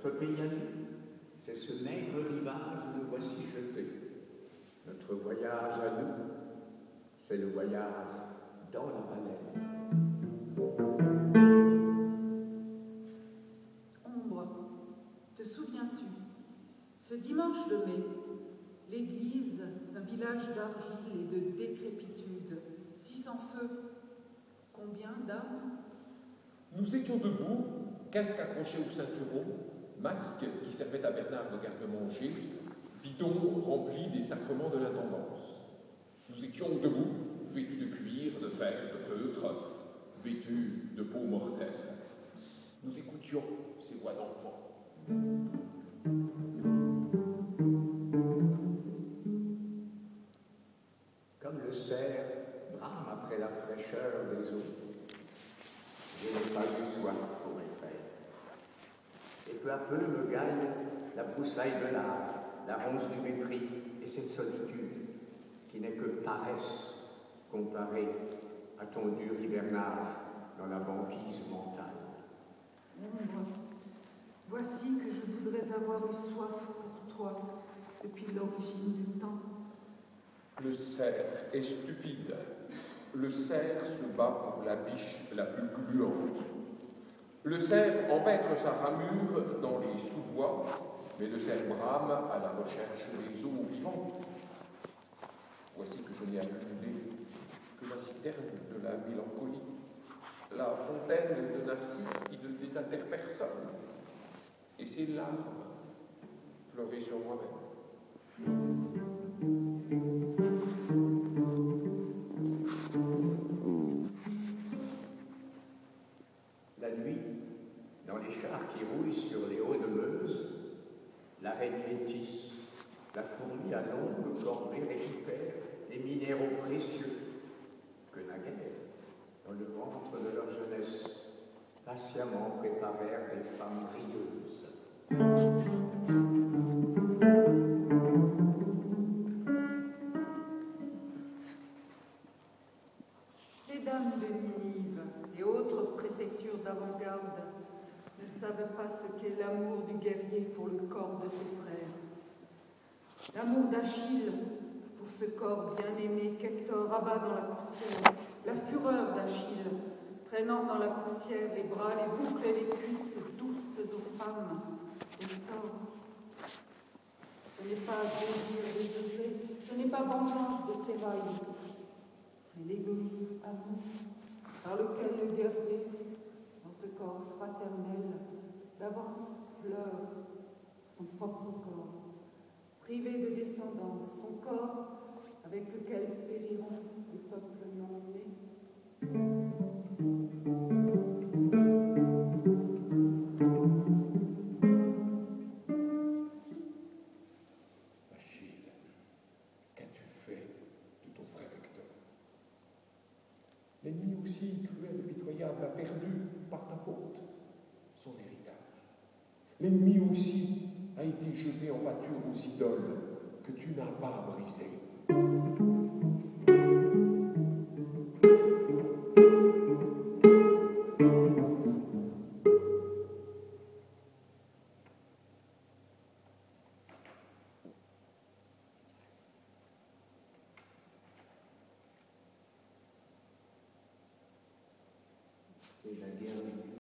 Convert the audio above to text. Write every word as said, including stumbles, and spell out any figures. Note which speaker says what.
Speaker 1: Notre pays à nous, c'est ce maigre rivage où nous voici jetés. Notre voyage à nous, c'est le voyage dans la baleine.
Speaker 2: Ombre, te souviens-tu, ce dimanche de mai, l'église d'un village d'argile et de décrépitude, si sans feu, combien d'âmes?
Speaker 3: Nous étions debout, casque accroché au ceinturon, masque qui servait à Bernard de garde-manger, bidon rempli des sacrements de l'intendance. Nous étions debout, vêtus de cuir, de fer, de feutre, vêtus de peau mortelle. Nous écoutions ces voix d'enfants.
Speaker 1: Comme le cerf brame après la fraîcheur des eaux, je n'ai pas eu soif pour mes frères. Et peu à peu me gagne la broussaille de l'âge, la ronce du mépris et cette solitude qui n'est que paresse comparée à ton dur hivernage dans la banquise mentale.
Speaker 2: Ombre, voici que je voudrais avoir eu soif pour toi depuis l'origine du temps.
Speaker 3: Le cerf est stupide. Le cerf se bat pour la biche la plus gluante. Le cerf empêtre sa ramure dans les sous-bois, mais le cerf brame à la recherche des eaux vivantes. Voici que je n'ai accumulé que la citerne de la mélancolie, la fontaine de Narcisse qui ne désaltère personne, et ses larmes pleurées sur moi-même.
Speaker 1: La nuit, dans les chars qui rouillent sur les hauts de Meuse, l'araignée tisse, la fourmi à longue corvée récupère les minéraux précieux que naguère, dans le ventre de leur jeunesse, patiemment préparèrent des femmes rieuses.
Speaker 2: Les dames de Ninive et autres préfectures d'avant-garde ne savent pas ce qu'est l'amour du guerrier pour le corps de ses frères. L'amour d'Achille pour ce corps bien-aimé qu'Hector abat dans la poussière. La fureur d'Achille, traînant dans la poussière les bras, les boucles et les cuisses douces aux femmes, Hector. Ce n'est pas désir désiré, ce n'est pas vengeance de sérail, mais l'égoïste amour par lequel le guerrier, dans ce corps fraternel, d'avance pleure son propre corps, privé de descendance, son corps avec lequel périront les peuples non nés.
Speaker 3: Achille, qu'as-tu fait de ton frère Hector? L'ennemi aussi cruel et pitoyable a perdu, par ta faute, son héritage. L'ennemi aussi a été jeté en pâture aux idoles que tu n'as pas brisées.
Speaker 1: C'est la guerre.